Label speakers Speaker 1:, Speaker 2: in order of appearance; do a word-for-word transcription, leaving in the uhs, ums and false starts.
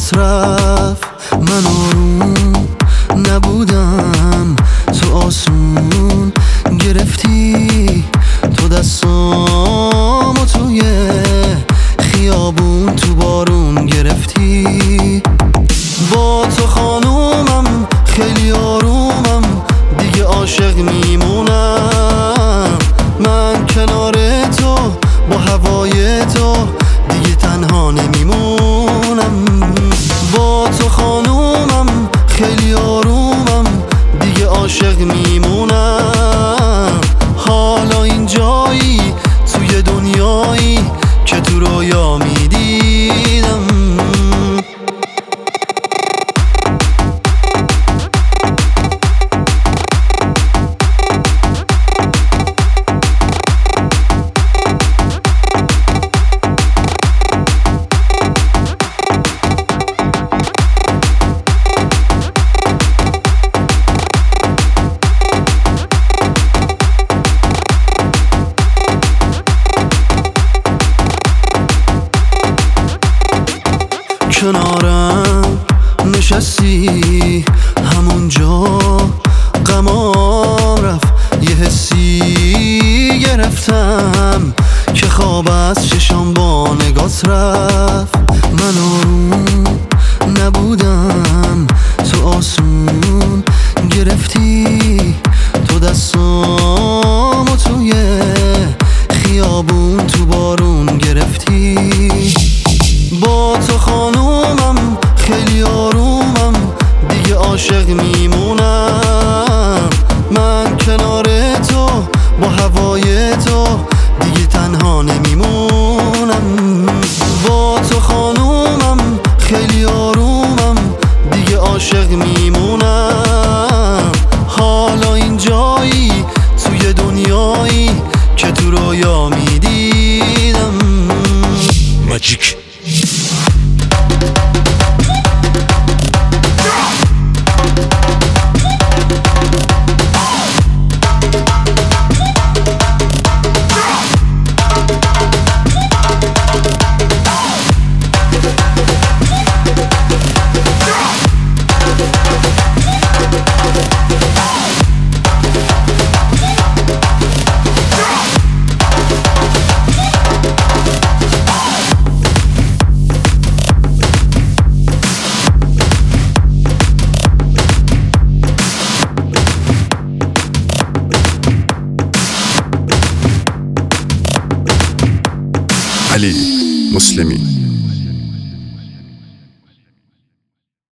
Speaker 1: نگات رفت. من آروم نبودم، تو آسون گرفتی، تو دستامو توی خیابون تو بارون گرفتی. با تو خانومم خیلی آرومم، دیگه عاشق میمونم. من کنار تو با هوای تو دیگه تنها نمیمونم. با تو خانومم خیلی آرومم، دیگه عاشق میمونم. حالا این جایی توی دنیایی که تو رویا میدیدم. کنارم نشستی همونجا، غمام رفت یه حسی گرفتم که خواب از چشام با نگات رفت. من آروم نبودم، تو آسون گرفتی، تو دستامو توی خیابون تو بارون گرفتی. با تو خانومم خیلی آرومم، دیگه عاشق میمونم. من کنار تو با هوای تو دیگه تنها نمیمونم. با تو خانومم خیلی آرومم، دیگه عاشق میمونم. حالا این جایی توی دنیایی که تو رویا میدیدم.
Speaker 2: ماجیک علی مسلمی.